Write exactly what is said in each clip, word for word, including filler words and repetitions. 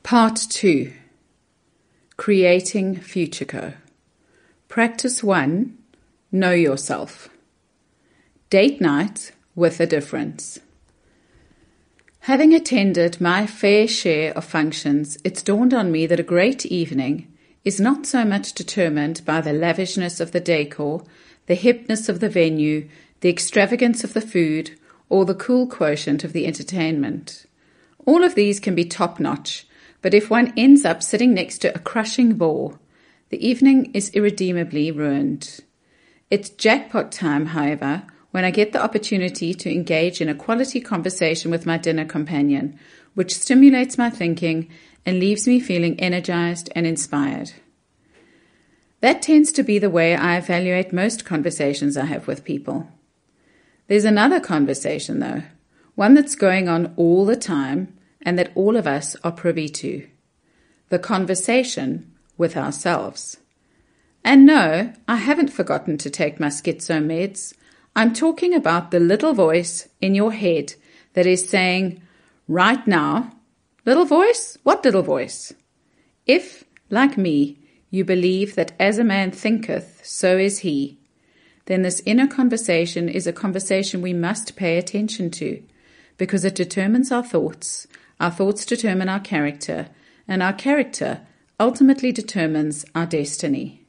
Part two. Creating FutureCo. Practice one. Know yourself. Date night with a difference. Having attended my fair share of functions, it's dawned on me that a great evening is not so much determined by the lavishness of the decor, the hipness of the venue, the extravagance of the food, or the cool quotient of the entertainment. All of these can be top-notch, but if one ends up sitting next to a crushing bore, the evening is irredeemably ruined. It's jackpot time, however, when I get the opportunity to engage in a quality conversation with my dinner companion, which stimulates my thinking and leaves me feeling energized and inspired. That tends to be the way I evaluate most conversations I have with people. There's another conversation, though, one that's going on all the time and that all of us are privy to. The conversation with ourselves. And no, I haven't forgotten to take my schizo meds. I'm talking about the little voice in your head that is saying, right now, little voice? What little voice? If, like me, you believe that as a man thinketh, so is he, then this inner conversation is a conversation we must pay attention to, because it determines our thoughts, our thoughts determine our character, and our character ultimately determines our destiny.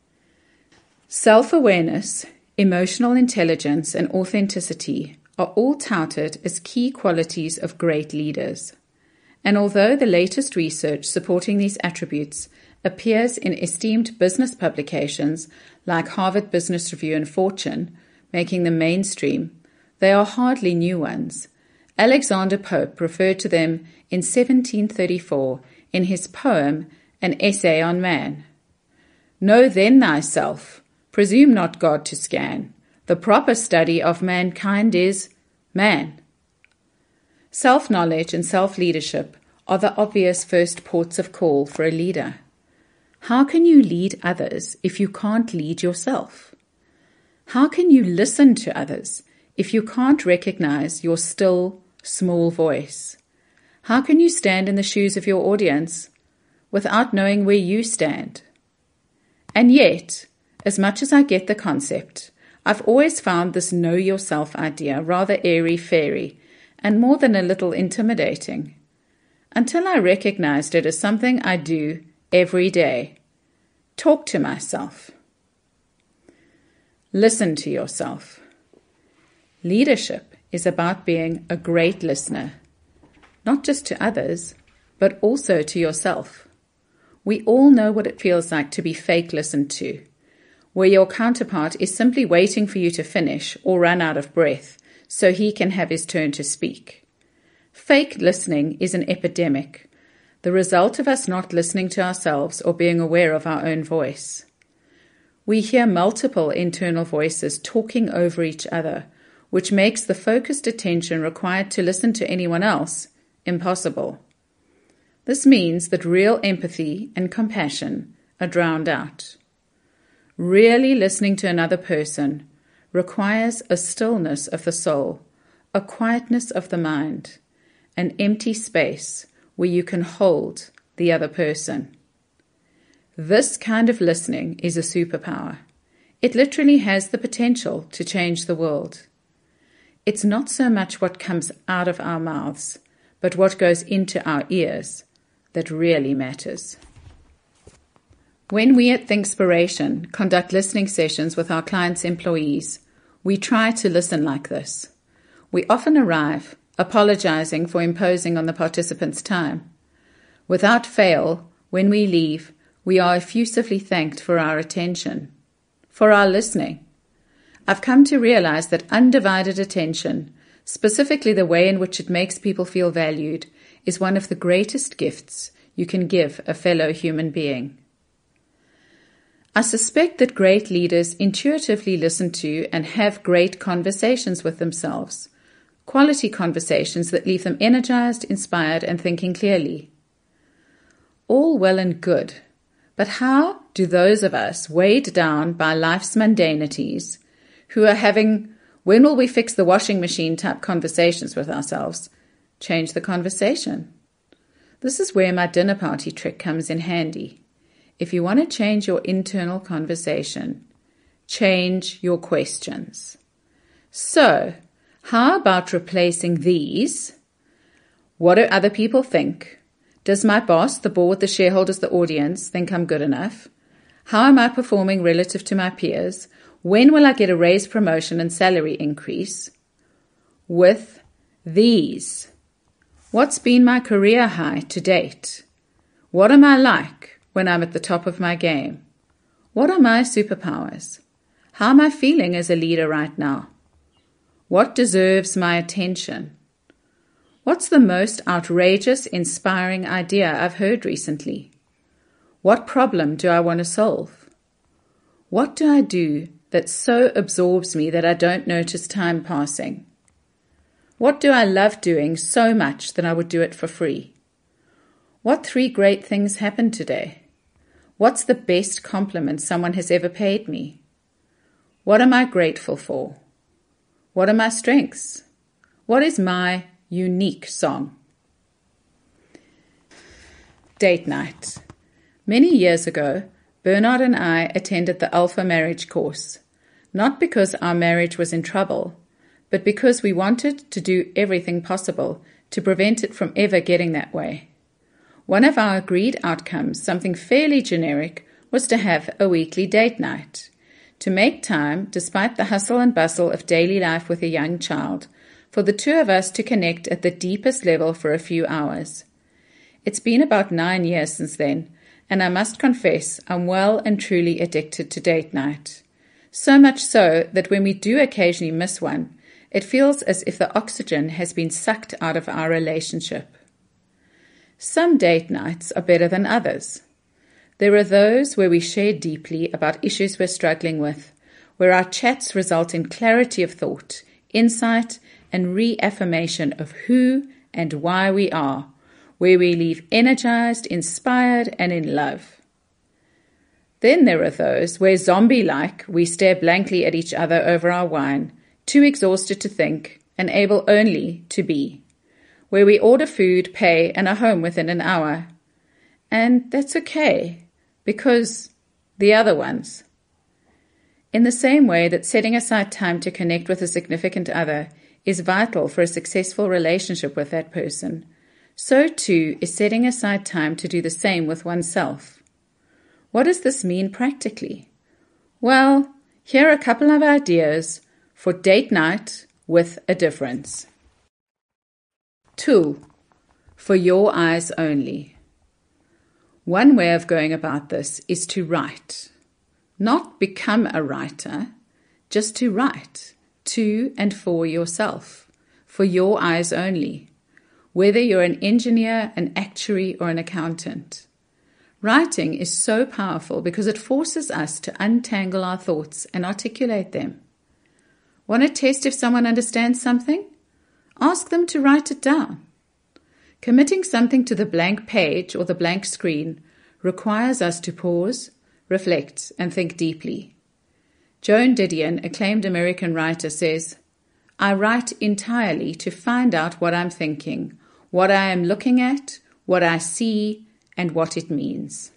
Self-awareness, emotional intelligence, and authenticity are all touted as key qualities of great leaders. And although the latest research supporting these attributes appears in esteemed business publications like Harvard Business Review and Fortune, making them mainstream, they are hardly new ones. Alexander Pope referred to them in seventeen thirty-four in his poem An Essay on Man. Know then thyself, presume not God to scan. The proper study of mankind is man. Self-knowledge and self-leadership are the obvious first ports of call for a leader. How can you lead others if you can't lead yourself? How can you listen to others if you can't recognize your still, small voice? How can you stand in the shoes of your audience without knowing where you stand? And yet, as much as I get the concept, I've always found this know yourself idea rather airy-fairy and more than a little intimidating, until I recognized it as something I do every day. Talk to myself. Listen to yourself. Leadership is about being a great listener, not just to others, but also to yourself. We all know what it feels like to be fake listened to, where your counterpart is simply waiting for you to finish or run out of breath so he can have his turn to speak. Fake listening is an epidemic, the result of us not listening to ourselves or being aware of our own voice. We hear multiple internal voices talking over each other, which makes the focused attention required to listen to anyone else impossible. This means that real empathy and compassion are drowned out. Really listening to another person requires a stillness of the soul, a quietness of the mind, an empty space where you can hold the other person. This kind of listening is a superpower. It literally has the potential to change the world. It's not so much what comes out of our mouths, but what goes into our ears that really matters. When we at Thinkspiration conduct listening sessions with our clients' employees, we try to listen like this. We often arrive apologizing for imposing on the participants' time. Without fail, when we leave, we are effusively thanked for our attention, for our listening. I've come to realize that undivided attention, specifically the way in which it makes people feel valued, is one of the greatest gifts you can give a fellow human being. I suspect that great leaders intuitively listen to and have great conversations with themselves, quality conversations that leave them energized, inspired, and thinking clearly. All well and good, but how do those of us weighed down by life's mundanities, who are having when will we fix the washing machine type conversations with ourselves, change the conversation? This is where my dinner party trick comes in handy. If you want to change your internal conversation, change your questions. So, how about replacing these? What do other people think? Does my boss, the board, the shareholders, the audience think I'm good enough? How am I performing relative to my peers? When will I get a raise, promotion, and salary increase? With these. What's been my career high to date? What am I like when I'm at the top of my game? What are my superpowers? How am I feeling as a leader right now? What deserves my attention? What's the most outrageous, inspiring idea I've heard recently? What problem do I want to solve? What do I do that so absorbs me that I don't notice time passing? What do I love doing so much that I would do it for free? What three great things happened today? What's the best compliment someone has ever paid me? What am I grateful for? What are my strengths? What is my unique song? Date night. Many years ago, Bernard and I attended the Alpha Marriage course, not because our marriage was in trouble, but because we wanted to do everything possible to prevent it from ever getting that way. One of our agreed outcomes, something fairly generic, was to have a weekly date night, to make time, despite the hustle and bustle of daily life with a young child, for the two of us to connect at the deepest level for a few hours. It's been about nine years since then, and I must confess I'm well and truly addicted to date night. So much so that when we do occasionally miss one, it feels as if the oxygen has been sucked out of our relationship. Some date nights are better than others. There are those where we share deeply about issues we're struggling with, where our chats result in clarity of thought, insight, and reaffirmation of who and why we are, where we leave energized, inspired, and in love. Then there are those where, zombie-like, we stare blankly at each other over our wine, too exhausted to think, and able only to be, where we order food, pay, and are home within an hour. And that's okay, because the other ones. In the same way that setting aside time to connect with a significant other is vital for a successful relationship with that person, so too is setting aside time to do the same with oneself. What does this mean practically? Well, here are a couple of ideas for date night with a difference. Tool for your eyes only. One way of going about this is to write. Not become a writer, just to write to and for yourself, for your eyes only, whether you're an engineer, an actuary, or an accountant. Writing is so powerful because it forces us to untangle our thoughts and articulate them. Want to test if someone understands something? Ask them to write it down. Committing something to the blank page or the blank screen requires us to pause, reflect, and think deeply. Joan Didion, acclaimed American writer, says, "I write entirely to find out what I'm thinking, what I am looking at, what I see, and what it means."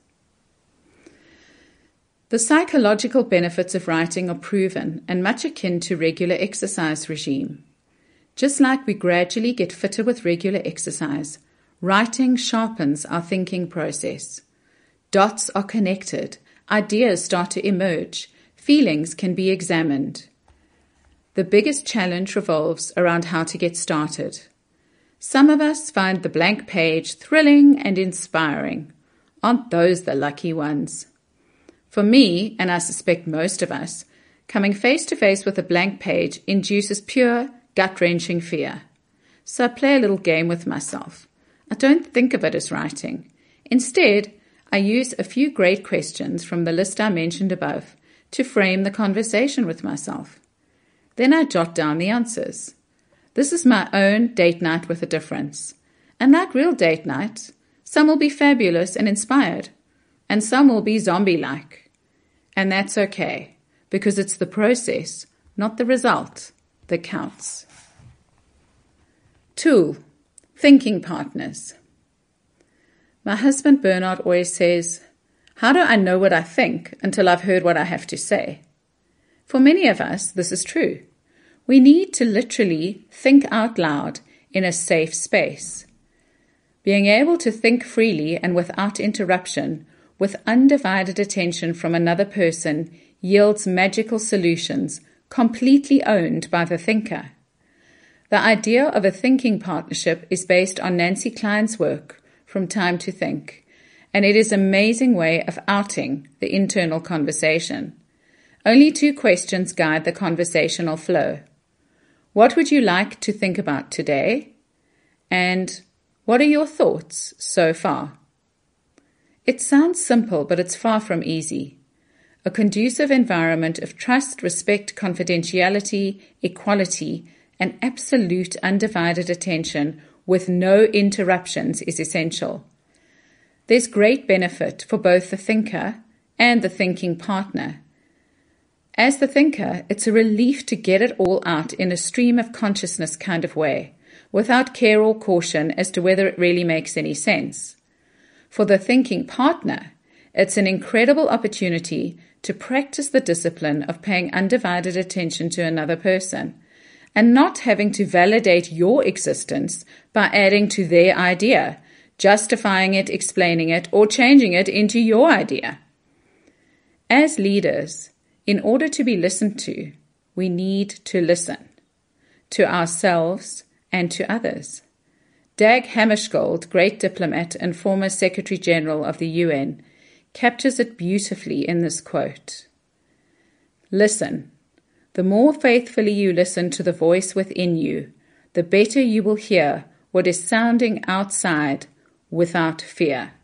The psychological benefits of writing are proven and much akin to regular exercise regime. Just like we gradually get fitter with regular exercise, writing sharpens our thinking process. Dots are connected, ideas start to emerge, feelings can be examined. The biggest challenge revolves around how to get started. Some of us find the blank page thrilling and inspiring. Aren't those the lucky ones? For me, and I suspect most of us, coming face to face with a blank page induces pure, gut-wrenching fear. So I play a little game with myself. I don't think of it as writing. Instead, I use a few great questions from the list I mentioned above to frame the conversation with myself. Then I jot down the answers. This is my own date night with a difference. And like real date night, some will be fabulous and inspired, and some will be zombie-like. And that's okay, because it's the process, not the result, that counts. Tool, thinking partners. My husband Bernard always says, "How do I know what I think until I've heard what I have to say?" For many of us, this is true. We need to literally think out loud in a safe space. Being able to think freely and without interruption, with undivided attention from another person, yields magical solutions completely owned by the thinker. The idea of a thinking partnership is based on Nancy Kline's work, From Time to Think, and it is an amazing way of outing the internal conversation. Only two questions guide the conversational flow. What would you like to think about today? And what are your thoughts so far? It sounds simple, but it's far from easy. A conducive environment of trust, respect, confidentiality, equality, and absolute undivided attention with no interruptions is essential. There's great benefit for both the thinker and the thinking partner. As the thinker, it's a relief to get it all out in a stream of consciousness kind of way, without care or caution as to whether it really makes any sense. For the thinking partner, it's an incredible opportunity to practice the discipline of paying undivided attention to another person, and not having to validate your existence by adding to their idea, justifying it, explaining it, or changing it into your idea. As leaders, in order to be listened to, we need to listen to ourselves and to others. Dag Hammarskjöld, great diplomat and former Secretary General of the U N, captures it beautifully in this quote. Listen. The more faithfully you listen to the voice within you, the better you will hear what is sounding outside without fear.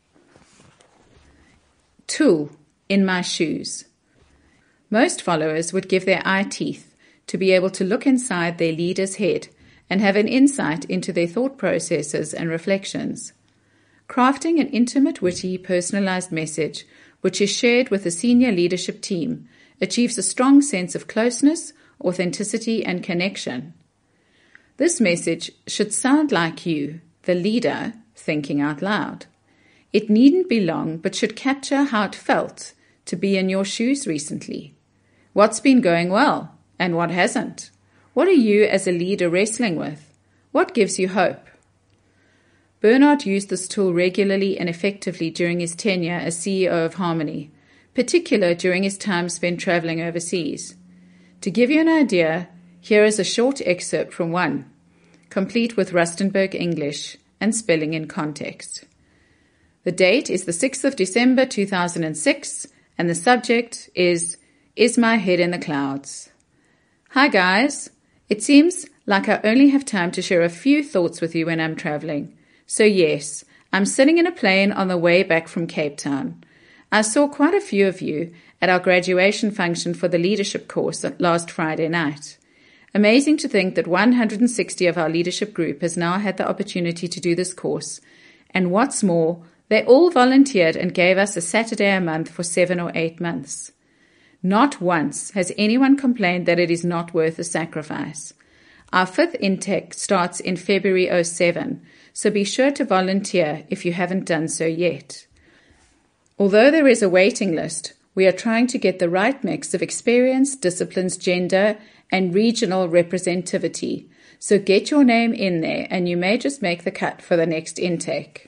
Tool, in my shoes. Most followers would give their eye teeth to be able to look inside their leader's head and have an insight into their thought processes and reflections. Crafting an intimate, witty, personalized message which is shared with the senior leadership team achieves a strong sense of closeness, authenticity, and connection. This message should sound like you, the leader, thinking out loud. It needn't be long, but should capture how it felt to be in your shoes recently. What's been going well, and what hasn't? What are you as a leader wrestling with? What gives you hope? Bernard used this tool regularly and effectively during his tenure as C E O of Harmony, particularly during his time spent traveling overseas. To give you an idea, here is a short excerpt from one, complete with Rustenburg English and spelling in context. The date is the sixth of December two thousand six, and the subject is, Is My Head in the Clouds? Hi guys, it seems like I only have time to share a few thoughts with you when I'm traveling. So yes, I'm sitting in a plane on the way back from Cape Town. I saw quite a few of you at our graduation function for the leadership course last Friday night. Amazing to think that one hundred sixty of our leadership group has now had the opportunity to do this course. And what's more, they all volunteered and gave us a Saturday a month for seven or eight months. Not once has anyone complained that it is not worth the sacrifice. Our fifth intake starts in February oh seven, so be sure to volunteer if you haven't done so yet. Although there is a waiting list, we are trying to get the right mix of experience, disciplines, gender, and regional representativity. So get your name in there and you may just make the cut for the next intake.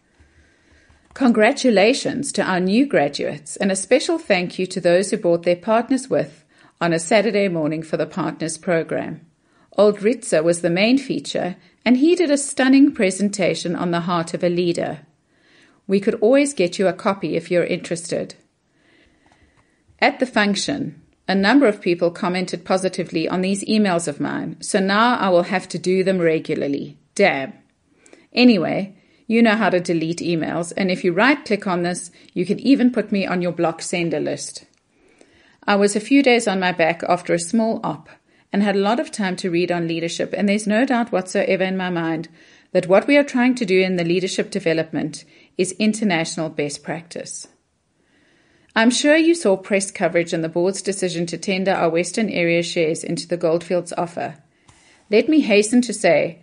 Congratulations to our new graduates and a special thank you to those who brought their partners with on a Saturday morning for the Partners program. Old Ritzer was the main feature and he did a stunning presentation on the heart of a leader. We could always get you a copy if you're interested. At the function, a number of people commented positively on these emails of mine, so now I will have to do them regularly. Damn. Anyway, you know how to delete emails, and if you right-click on this, you can even put me on your block sender list. I was a few days on my back after a small op and had a lot of time to read on leadership, and there's no doubt whatsoever in my mind that what we are trying to do in the leadership development is international best practice. I'm sure you saw press coverage on the board's decision to tender our Western area shares into the Goldfields offer. Let me hasten to say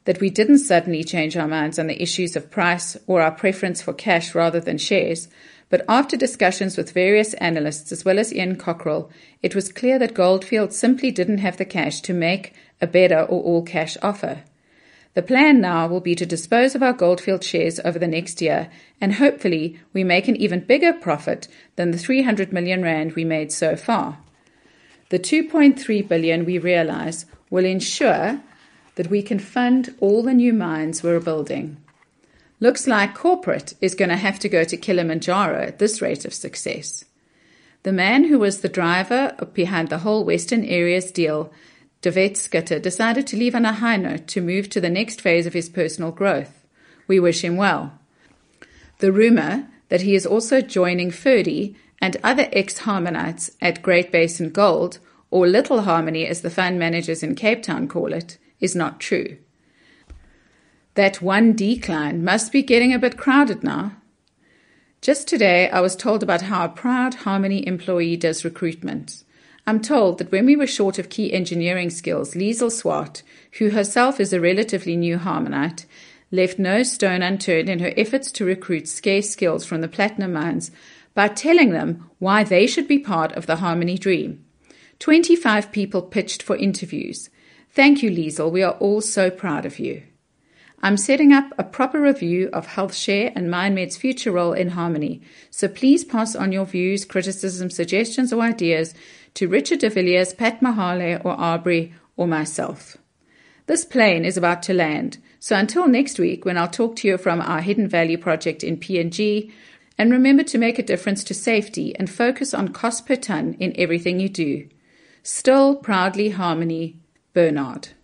that we didn't suddenly change our minds on the issues of price or our preference for cash rather than shares, but after discussions with various analysts as well as Ian Cockrell, it was clear that Goldfield simply didn't have the cash to make a better or all-cash offer. The plan now will be to dispose of our Goldfield shares over the next year, and hopefully we make an even bigger profit than the three hundred million rand we made so far. The two point three billion we realize will ensure that we can fund all the new mines we're building. Looks like corporate is going to have to go to Kilimanjaro at this rate of success. The man who was the driver behind the whole Western Areas deal, Davet Skitter, decided to leave on a high note to move to the next phase of his personal growth. We wish him well. The rumour that he is also joining Ferdy and other ex-Harmonites at Great Basin Gold, or Little Harmony as the fund managers in Cape Town call it, is not true. That one decline must be getting a bit crowded now. Just today, I was told about how a proud Harmony employee does recruitment. I'm told that when we were short of key engineering skills, Liesel Swart, who herself is a relatively new Harmonite, left no stone unturned in her efforts to recruit scarce skills from the platinum mines by telling them why they should be part of the Harmony dream. twenty-five people pitched for interviews. Thank you, Liesel. We are all so proud of you. I'm setting up a proper review of HealthShare and MindMed's future role in Harmony, so please pass on your views, criticisms, suggestions or ideas to Richard de Villiers, Pat Mahale or Arbery or myself. This plane is about to land, so until next week when I'll talk to you from our Hidden Value project in P N G, and remember to make a difference to safety and focus on cost per ton in everything you do. Still proudly Harmony, Bernard.